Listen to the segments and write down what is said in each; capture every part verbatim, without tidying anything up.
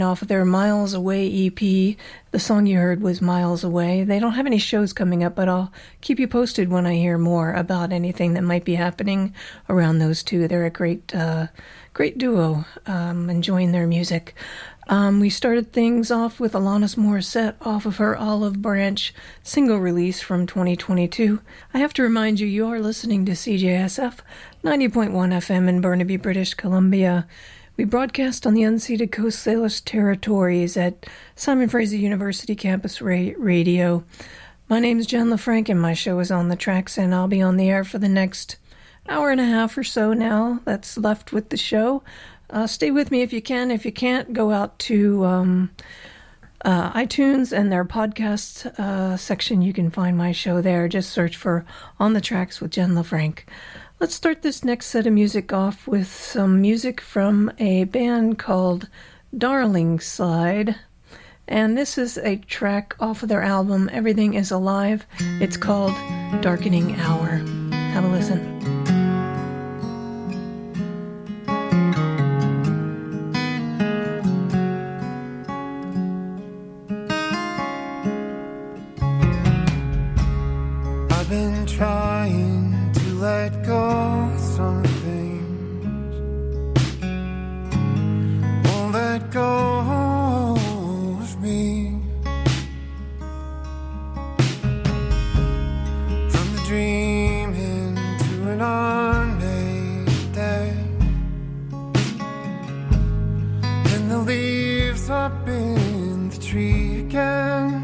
Off of their Miles Away E P. The song you heard was Miles Away. They don't have any shows coming up, but I'll keep you posted when I hear more about anything that might be happening around those two. They're a great, uh, great duo. Um, enjoying their music. Um, we started things off with Alanis Morissette off of her Olive Branch single release from twenty twenty-two. I have to remind you, you are listening to C J S F ninety point one F M in Burnaby, British Columbia. We broadcast on the unceded Coast Salish territories at Simon Fraser University Campus Ra- Radio. My name is Jen LaFranc, and my show is On the Tracks, and I'll be on the air for the next hour and a half or so now that's left with the show. Uh, stay with me if you can. If you can't, go out to um, uh, iTunes and their podcast uh, section. You can find my show there. Just search for On the Tracks with Jen LaFranc. Let's start this next set of music off with some music from a band called Darling Slide. And this is a track off of their album, Everything is Alive. It's called Darkening Hour. Have a listen. I've been trying to let go some things, won't let go of me. From the dream into an unmade day, and the leaves up in the tree again.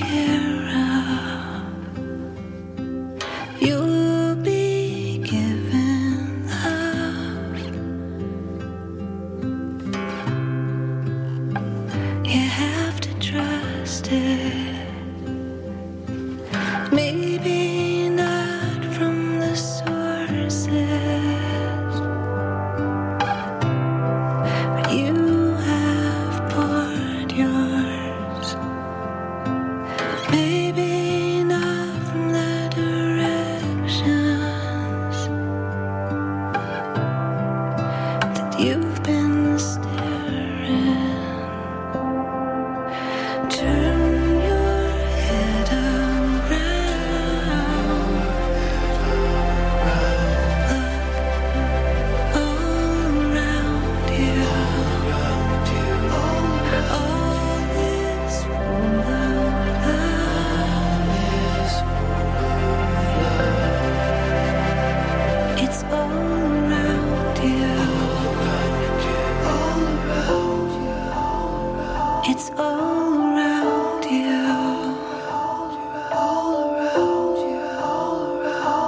You'll be given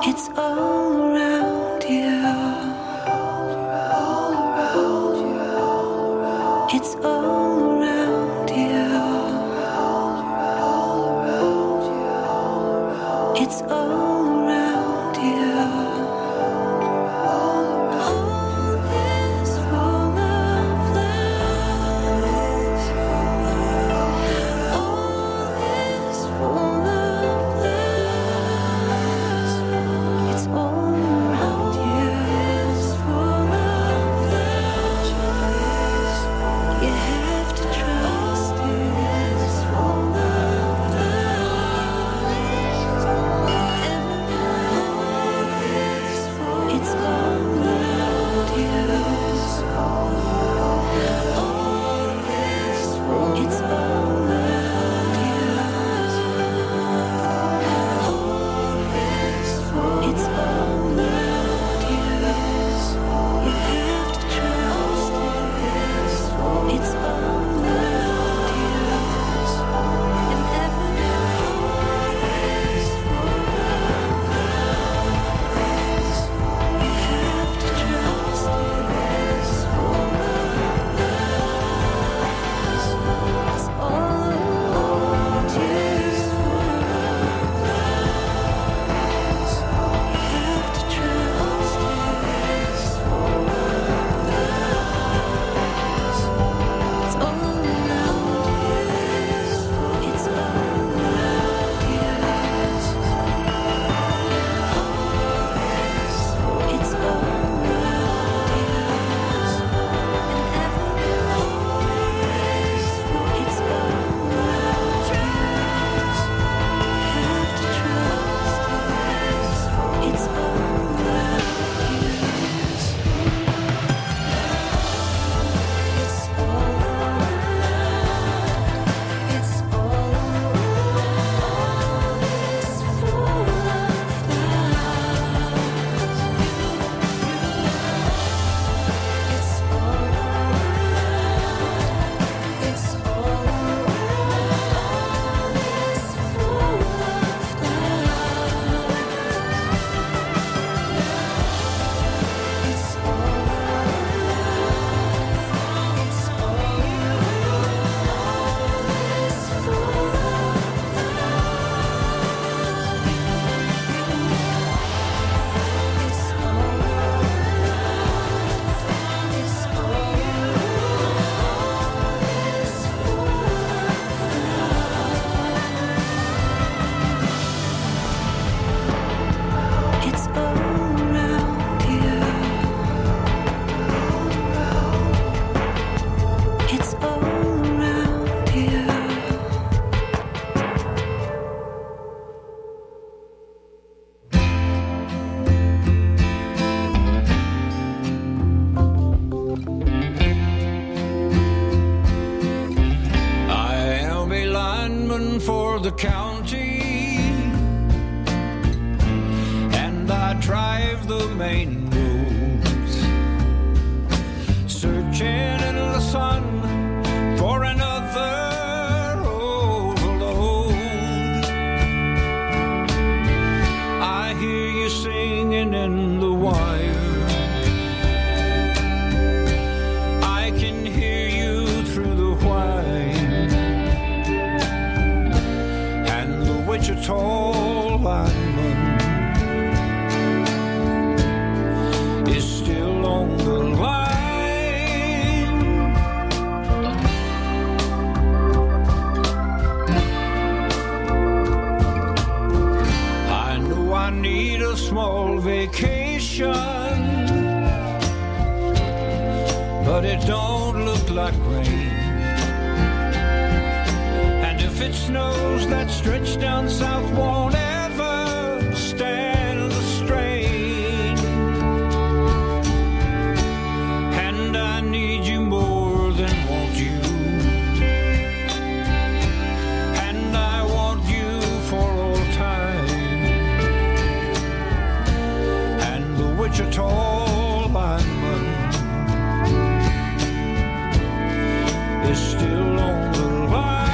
It's all around you. It's all around you. It's all around you. All is full of love. All is full of love. It's all around you. It's full of love. You have to trust it. It's full of love. It's all around you. It's all around you. It's all around you. You have to trust it. It's all around you. And everything is full of love. You have to trust it. It's full of love. It's all around you. It's full of love. You have to trust it. It's full of love. It's all around you. It's all around you. It's all around you. And everything is full. It's all around you. You have to trust it. It's all around you. It's all around. It's all around. It's full of love. It's all around. It's all around. It's full of love. It's all around. It's all around. It's full of It's all around. It's all around. It's full of It's all around you. It's all around you. I am a lineman for the county, and I drive the main roads, searching in the sun for another overload. I hear you singing in the wire. I can hear you through the whine, and the Wichita lineman is still on the line. I know I need a small vacation, but it don't look like rain. And if it snows, that stretch down south won't ever stand the strain. And I need you more than want you, and I want you for all time. And the Wichita lineman is still on the line.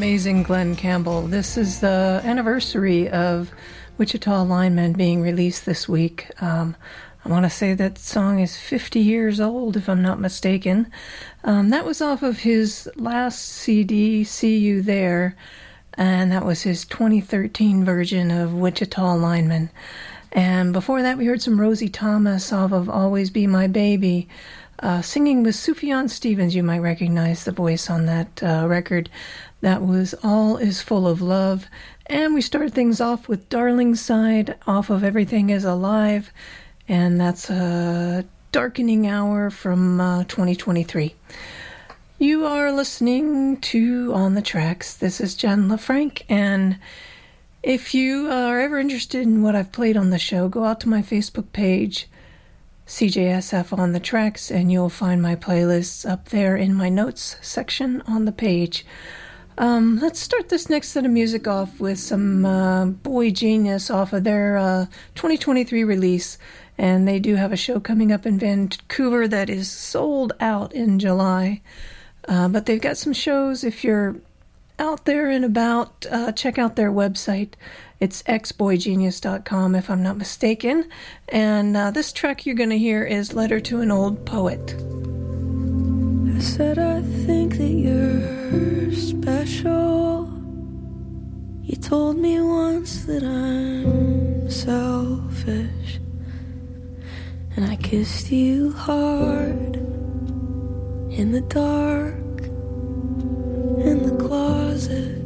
amazing Glenn Campbell. This is the anniversary of Wichita Lineman being released this week. Um, I want to say that song is fifty years old, if I'm not mistaken. Um, that was off of his last C D, See You There, and that was his twenty thirteen version of Wichita Lineman. And before that, we heard some Rosie Thomas off of Always Be My Baby. Uh, singing with Sufjan Stevens, you might recognize the voice on that uh, record. That was All Is Full of Love. And we started things off with Darling Side off of Everything Is Alive. And that's a Darkening Hour from uh, twenty twenty-three. You are listening to On the Tracks. This is Jen LaFranc. And if you are ever interested in what I've played on the show, go out to my Facebook page, C J S F On the Tracks, and you'll find my playlists up there in my notes section on the page. Um, let's start this next set of music off with some uh, Boy Genius off of their uh, twenty twenty-three release, and they do have a show coming up in Vancouver that is sold out in July, uh, but they've got some shows. If you're out there and about, uh, check out their website. It's x boy genius dot com, if I'm not mistaken. And uh, this track you're going to hear is Letter to an Old Poet. I said I think that you're special. You told me once that I'm selfish, and I kissed you hard in the dark, in the closet.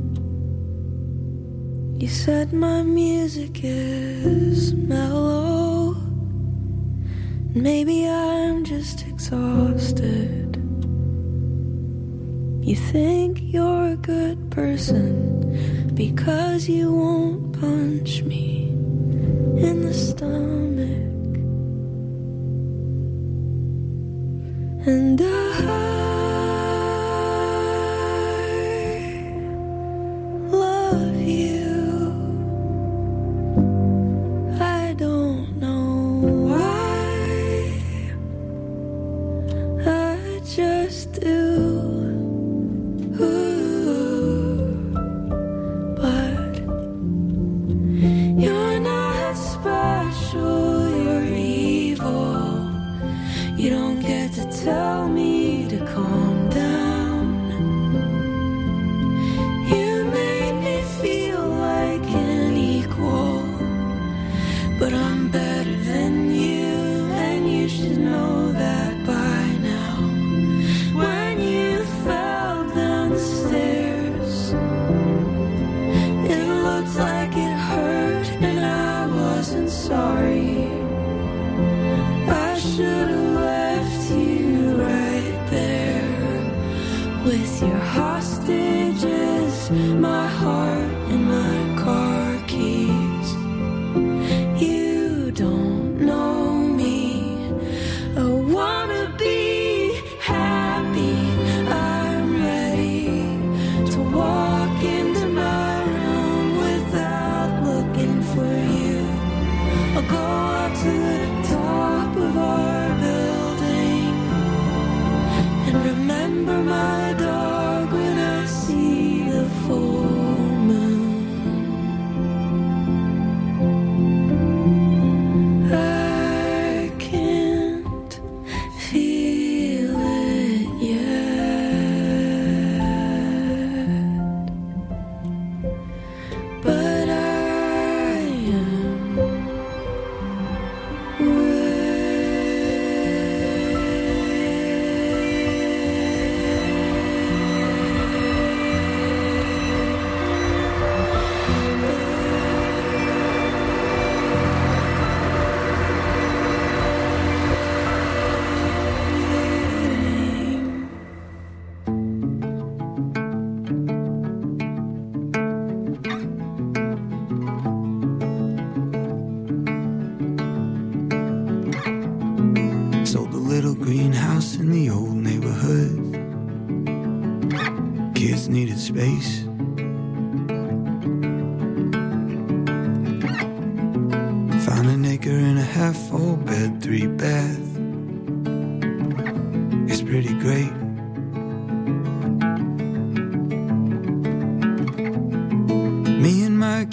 You said my music is mellow. Maybe I'm just exhausted. You think you're a good person because you won't punch me in the stomach. And I love you. I don't know why, I just do. Ooh, but you're not special, you're evil. You don't get to tell me to calm down. You made me feel like an equal, but I'm better than you, and you should know that by now. When you fell down the stairs, it looked like it hurt, and I wasn't sorry. I should have left you right there with your hostages, my heart and my car keys. You don't know me. I wanna be happy. I'm ready to walk into my room without looking for you. I'll go up to the top of our building and remember my dog when I see the full moon. I can't feel it yet, but I am Sold the little greenhouse in the old neighborhood. Kids needed space. Found an acre and a half, full bed, three bath. It's pretty great.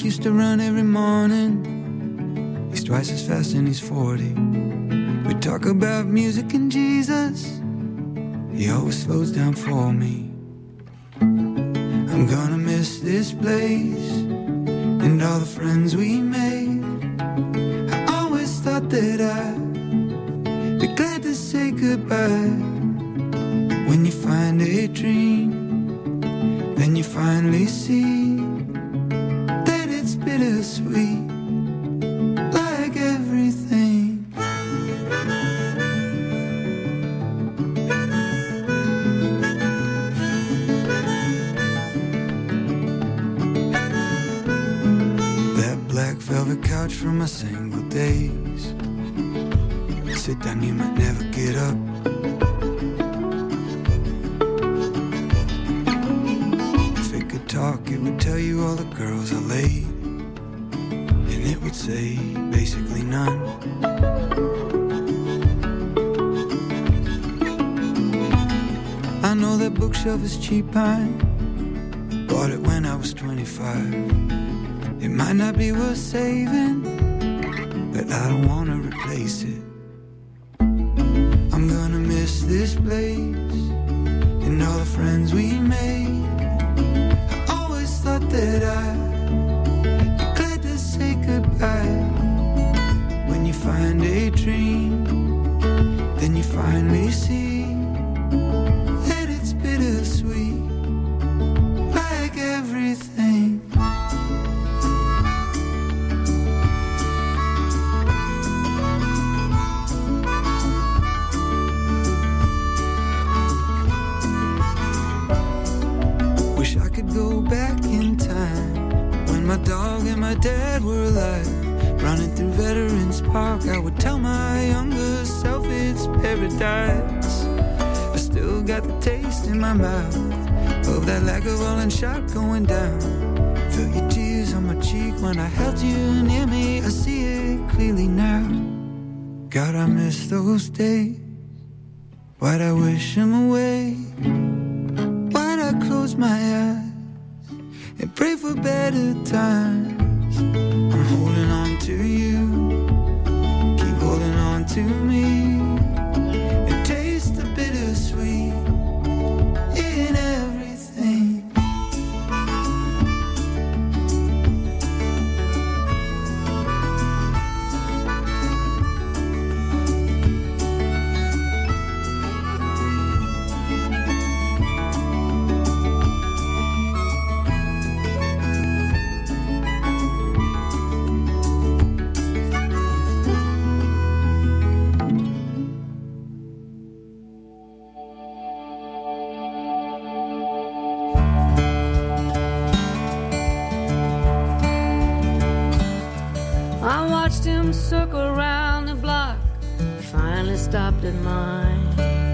Jack used to run every morning. He's twice as fast and he's forty. We talk about music and Jesus. He always slows down for me. I'm gonna miss this place and all the friends we made. I always thought that I'd be glad to say goodbye. When you find a dream, then you finally see that it's bittersweet, like everything. That black velvet couch from my single days. Sit down, you might never get up. Talk, it would tell you all the girls I laid, and it would say basically none. I know that bookshelf is cheap, I bought it when I was twenty-five. It might not be worth saving, but I don't want to replace it. I'm gonna miss this place and all the friends we made. Thought that I'd be glad to say goodbye. When you find a dream, then you finally see that it's bittersweet, like everything. Wish I could go back in time when my dog and my dad were alive. Running through Veterans Park, I would tell my younger self it's paradise. I still got the taste in my mouth of that Lagavulin shot going down. Feel your tears on my cheek when I held you near me. I see it clearly now. God, I miss those days. Why'd I wish them away? Why'd I close my eyes and pray for better times? I'm holding on to you, keep holding on to me, and taste the bittersweet in everything. Circle around the block, finally stopped at mine.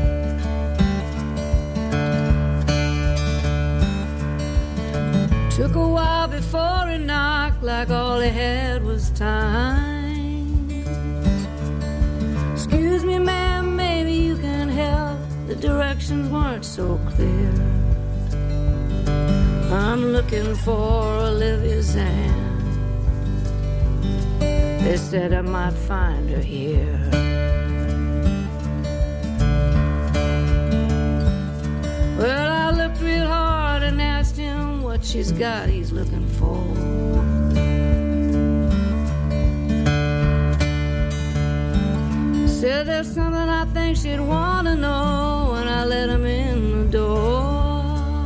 Took a while before he knocked, like all he had was time. Excuse me, ma'am, maybe you can help. The directions weren't so clear. I'm looking for Olivia's hand. They said I might find her here. Well, I looked real hard and asked him what she's got he's looking for. Said there's something I think she'd want to know, and I let him in the door.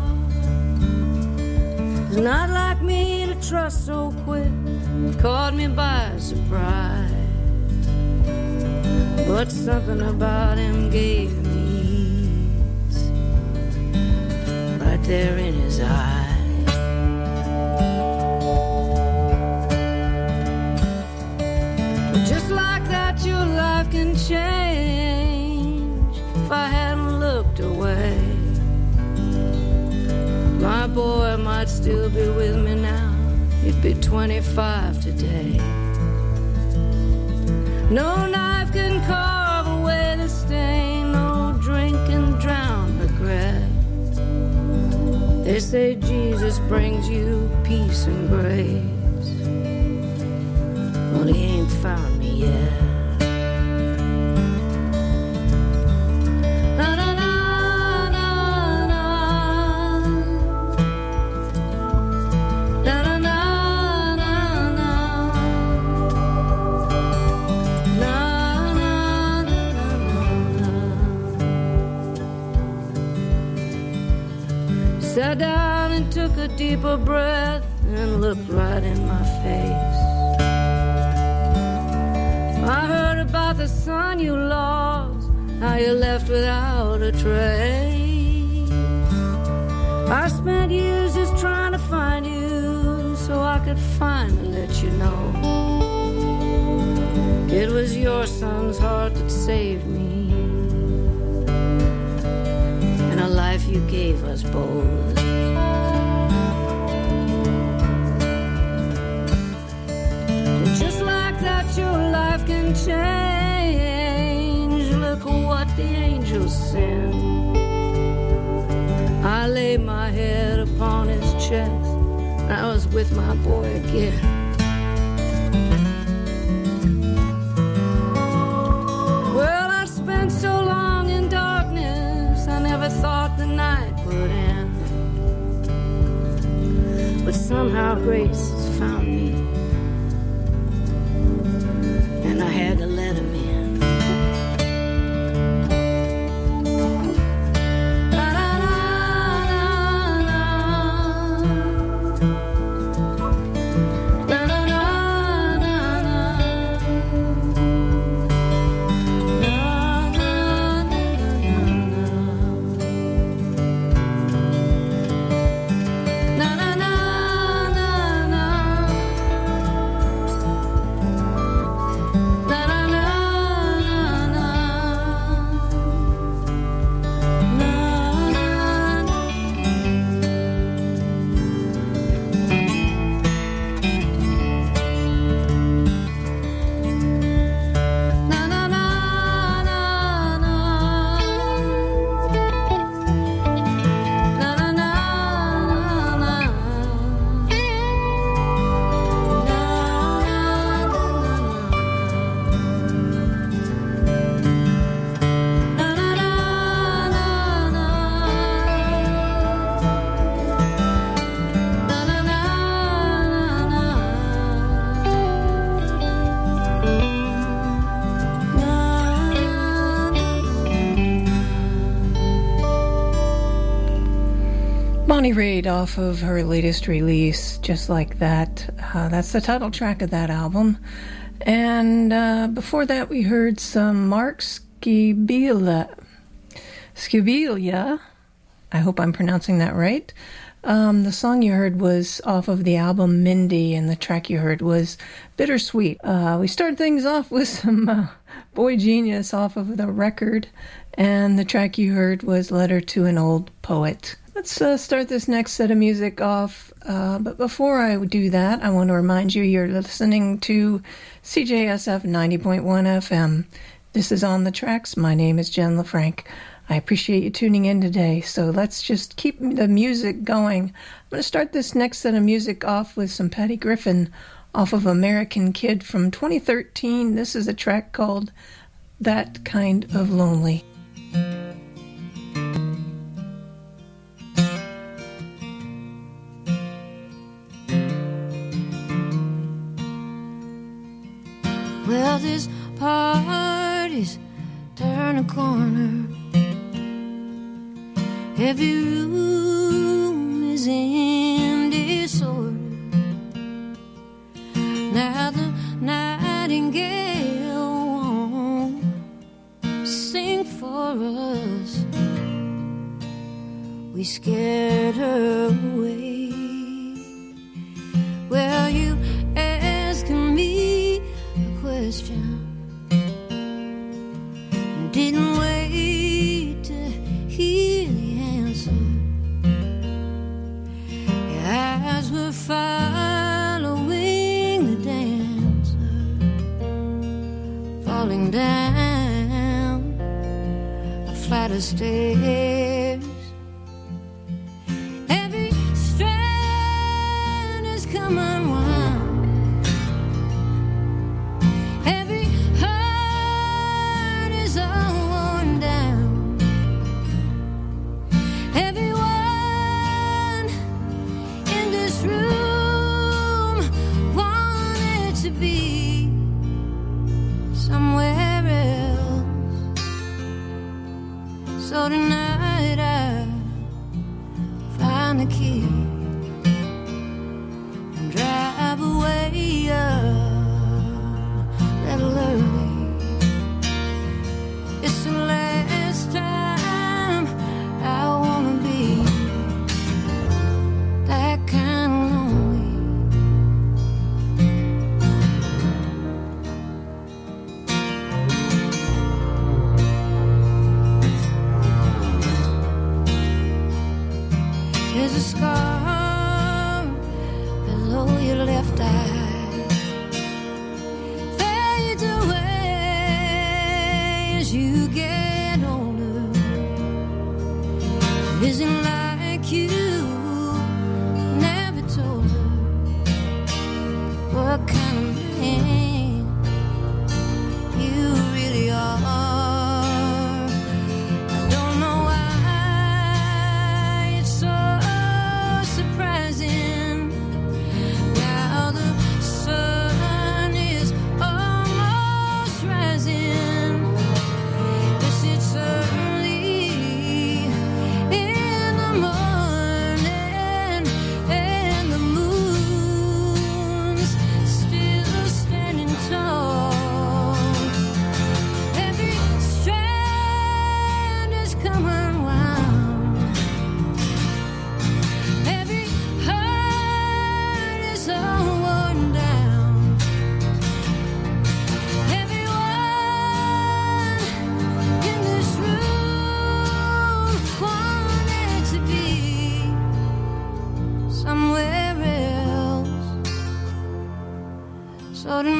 It's not like me to trust so quick. Caught me by surprise, but something about him gave me ease, right there in his eyes. Just like that, your life can change. If I hadn't looked away, my boy might still be with me now. He'd be twenty-five today. No knife can carve away the stain, no drink can drown regret. They say Jesus brings you peace and grace, Well, he ain't found me yet. Na na na na na. Na na na na na. Na na na na na. Sat down and took a deeper breath and looked right in my face. I heard about the son you lost, how you left without a trace. I spent years just trying to find you so I could finally let you know it was your son's heart that saved me and a life you gave us both. Just like that, your life can change. Look what the angels send. I laid my head upon his chest. I was with my boy again. Well, I spent so long in darkness, I never thought the night would end. But somehow grace has found me, and I had to let him in. Na na na na na. Na na na na na. Na na na na. Na na na na na. Bonnie Raitt off of her latest release, Just Like That. Uh, that's the title track of that album. And uh, before that, we heard some Mark Skibilia. Skibilia. I hope I'm pronouncing that right. Um, the song you heard was off of the album Mindy, and the track you heard was Bittersweet. Uh, we started things off with some uh, Boy Genius off of the record, and the track you heard was Letter to an Old Poet. Let's uh, start this next set of music off, uh, but before I do that, I want to remind you you're listening to C J S F ninety point one F M. This is On the Tracks. My name is Jen LaFranc. I appreciate you tuning in today, so let's just keep the music going. I'm going to start this next set of music off with some Patty Griffin off of American Kid from twenty thirteen. This is a track called That Kind of Lonely. Well, this party's turn a corner. Every room is in disorder. Now the nightingale won't sing for us. We scared her away. Well, you asking me a question, didn't wait to hear the answer. Your eyes were following the dancer, falling down a flight of stairs. Every strand has come unwound. be somewhere else. So tonight